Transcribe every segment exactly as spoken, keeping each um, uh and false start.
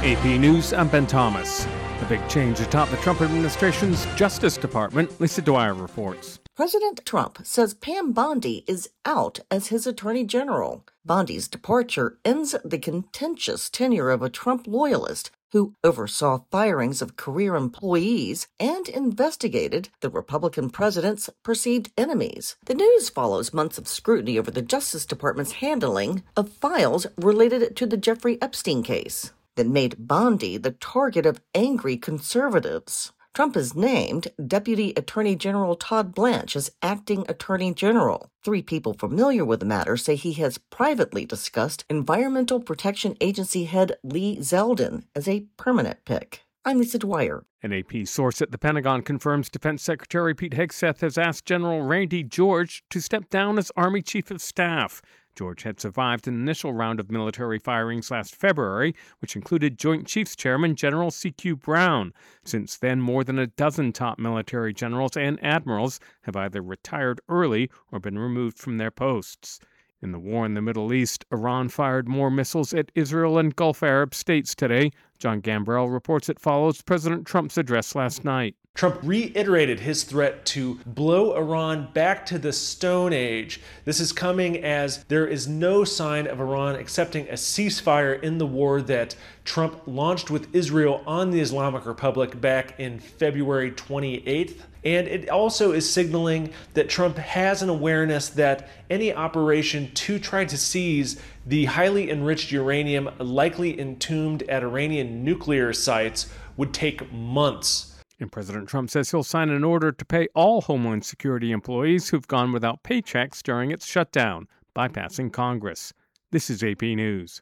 A P News, I'm Ben Thomas. The big change atop the Trump administration's Justice Department, Lisa Dwyer reports. President Trump says Pam Bondi is out as his attorney general. Bondi's departure ends the contentious tenure of a Trump loyalist who oversaw firings of career employees and investigated the Republican president's perceived enemies. The news follows months of scrutiny over the Justice Department's handling of files related to the Jeffrey Epstein case that made Bondi the target of angry conservatives. Trump has named Deputy Attorney General Todd Blanche as acting Attorney General. Three people familiar with the matter say he has privately discussed Environmental Protection Agency head Lee Zeldin as a permanent pick. I'm Lisa Dwyer. An A P source at the Pentagon confirms Defense Secretary Pete Hegseth has asked General Randy George to step down as Army Chief of Staff. George had survived an initial round of military firings last February, which included Joint Chiefs Chairman General C Q Brown. Since then, more than a dozen top military generals and admirals have either retired early or been removed from their posts. In the war in the Middle East, Iran fired more missiles at Israel and Gulf Arab states today. John Gambrell reports it follows President Trump's address last night. Trump reiterated his threat to blow Iran back to the Stone Age. This is coming as there is no sign of Iran accepting a ceasefire in the war that Trump launched with Israel on the Islamic Republic back in February twenty-eighth. And it also is signaling that Trump has an awareness that any operation to try to seize the highly enriched uranium likely entombed at Iranian nuclear sites would take months. And President Trump says he'll sign an order to pay all Homeland Security employees who've gone without paychecks during its shutdown, bypassing Congress. This is A P News.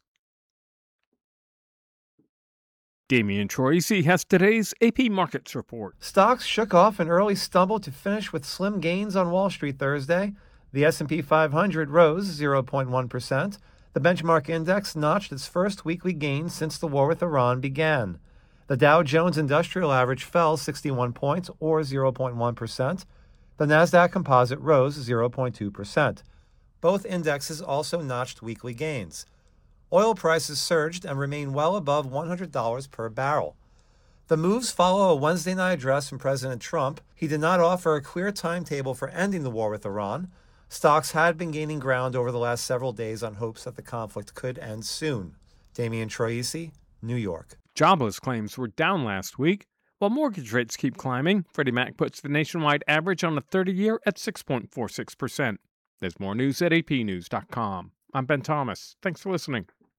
Damian Troisi has today's A P Markets report. Stocks shook off an early stumble to finish with slim gains on Wall Street Thursday. The S and P five hundred rose zero point one percent. The benchmark index notched its first weekly gain since the war with Iran began. The Dow Jones Industrial Average fell sixty-one points, or zero point one percent. The Nasdaq Composite rose zero point two percent. Both indexes also notched weekly gains. Oil prices surged and remain well above one hundred dollars per barrel. The moves follow a Wednesday night address from President Trump. He did not offer a clear timetable for ending the war with Iran. Stocks had been gaining ground over the last several days on hopes that the conflict could end soon. Damian Troisi, New York. Jobless claims were down last week. While mortgage rates keep climbing, Freddie Mac puts the nationwide average on a thirty-year at six point four six percent. There's more news at A P news dot com. I'm Ben Thomas. Thanks for listening.